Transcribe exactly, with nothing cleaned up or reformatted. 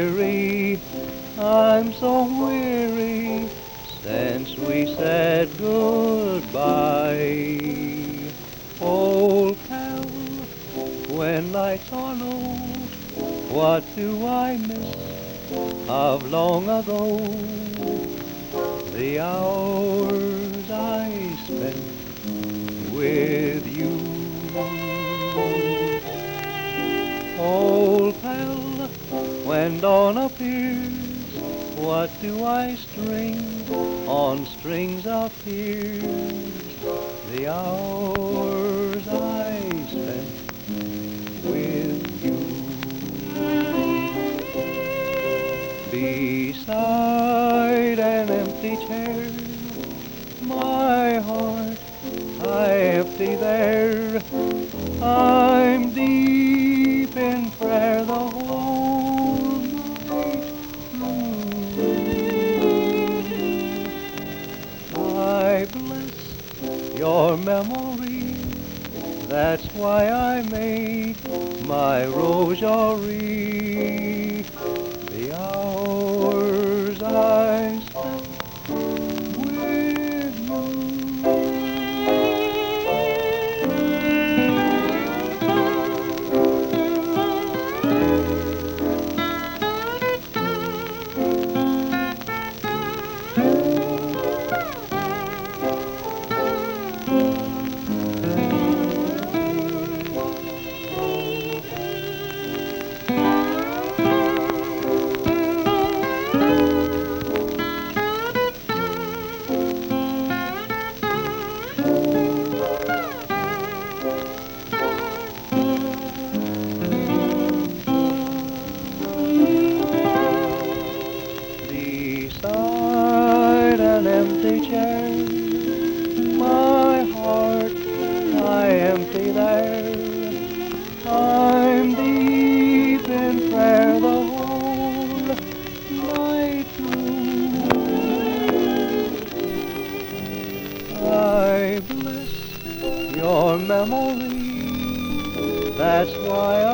dearie, I'm so weary since we said goodbye. Old pal, when lights are low, what do I miss of long ago? The hours I spent with you. Old pal, when dawn appears, what do I string on strings of tears? The hours I spent with you. Beside an empty chair, my heart I empty there. I'm deep in prayer the whole night through. I bless your memory, that's why I made my rosary. The hours I spent with you. Beside an empty chair, my heart I empty there. I'm deep in prayer the whole night through. I bless your memory, that's why